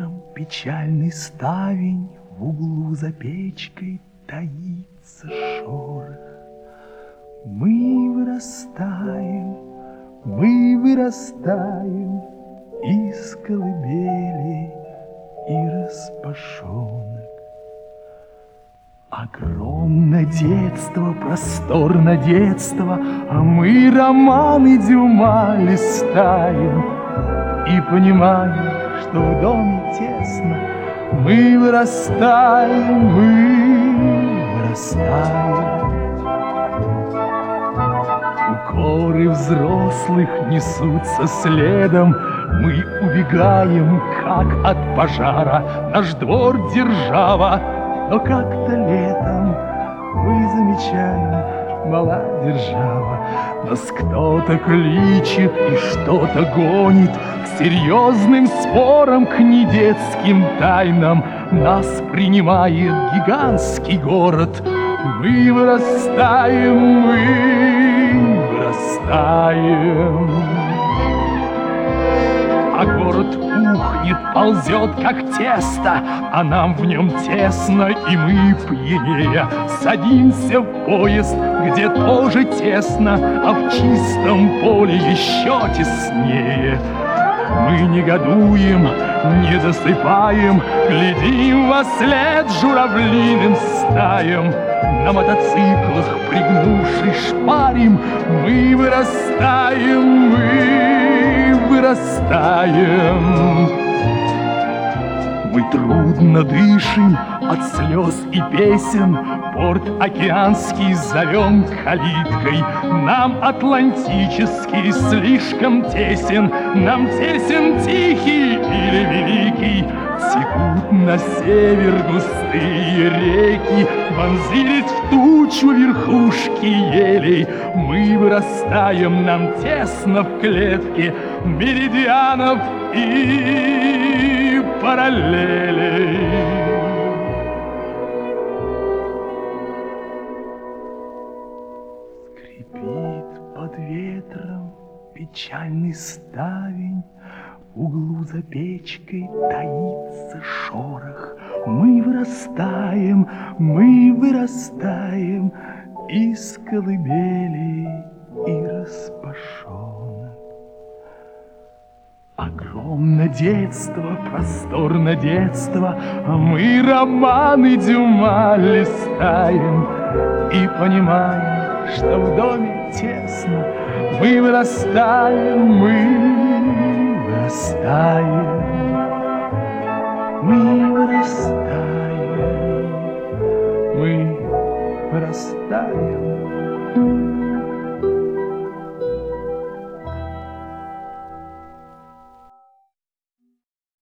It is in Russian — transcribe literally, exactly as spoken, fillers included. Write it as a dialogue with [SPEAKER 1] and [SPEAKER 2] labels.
[SPEAKER 1] ветром печальный ставень, в углу за печкой таится шорох. Мы вырастаем, мы вырастаем из колыбели и распашонок. Огромно детство, просторно детство, а мы романы Дюма листаем и понимаем, что в доме тесно. Мы вырастаем, мы вырастаем. Укоры взрослых несутся следом, мы убегаем, как от пожара. Наш двор держава, но как-то летом мы замечаем, мала держава. Нас кто-то кличет и что-то гонит к серьезным спорам, к недетским тайнам. Нас принимает гигантский город. Мы вырастаем, мы вырастаем. А город пухнет, ползет, как тесто, а нам в нем тесно, и мы, пьянея, садимся в поезд, где тоже тесно, а в чистом поле еще теснее. Мы негодуем, не досыпаем, глядим во след журавлиным стаям. На мотоциклах, пригнувшись, шпарим. Мы вырастаем, мы вырастаем. Мы трудно дышим от слез и песен, порт океанский зовем калиткой. Нам атлантический слишком тесен, нам тесен тихий или великий. Текут на север густые реки, вонзились в тучу верхушки елей. Мы вырастаем, нам тесно в клетке меридианов и параллелей. Скрипит под ветром печальный ставень, в углу за печкой таится шорох. Мы вырастаем, мы вырастаем из колыбели и распашонок. Огромно детство, просторно детство, а мы романы Дюма листаем и понимаем, что в доме тесно. Мы вырастаем, мы вырастаем, мы вырастаем, мы вырастаем.